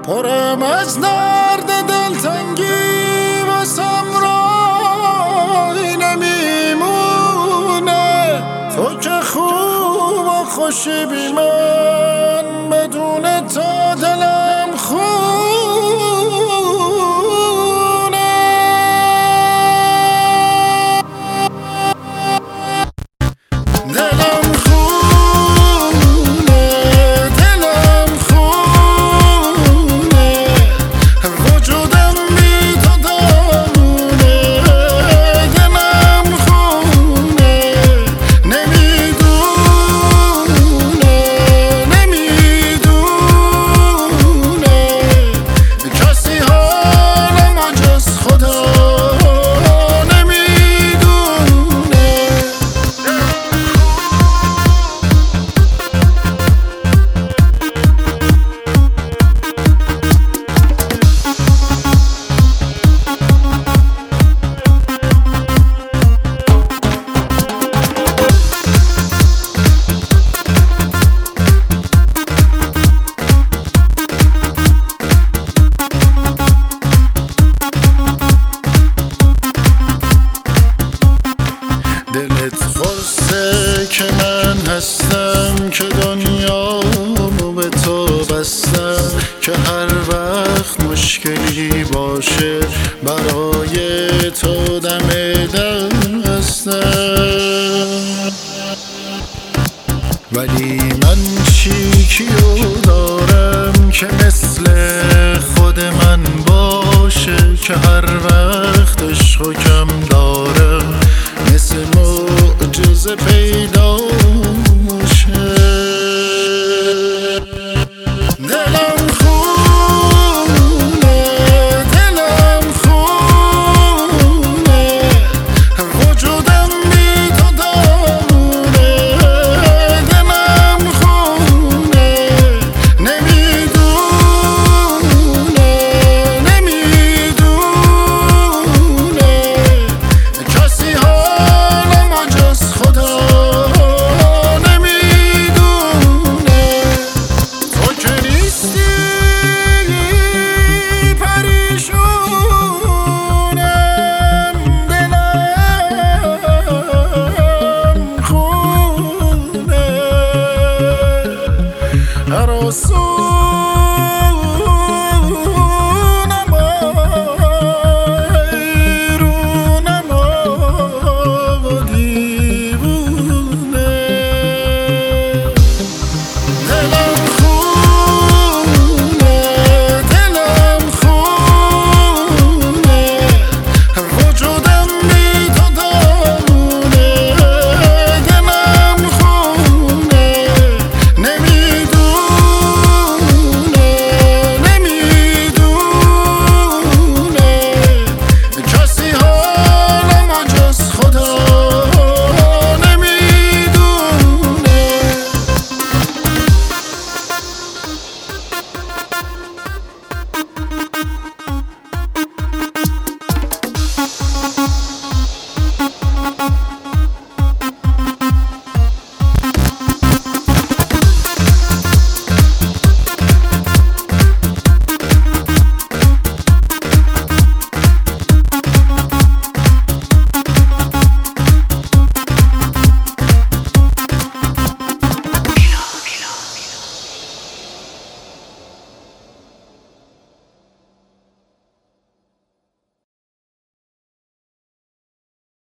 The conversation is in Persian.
پرم از درد دلتنگی واسم رای نمیمونه. تو که خوب و خوشی بی من، بدون تا دلم خونه. دلم خونه، دلم خونه، وجودم بی تو دامونه. دلم خونه، نمیدونه کسی حالم جز خدا نمیدونه. دلت خورسه که من هستم، که دنیامو به تو بستم، که هر وقت مشکلی باشه برای تو دم دستم. ولی من چیکیو دارم که مثل خود من باشه، که هر وقت عشقو کم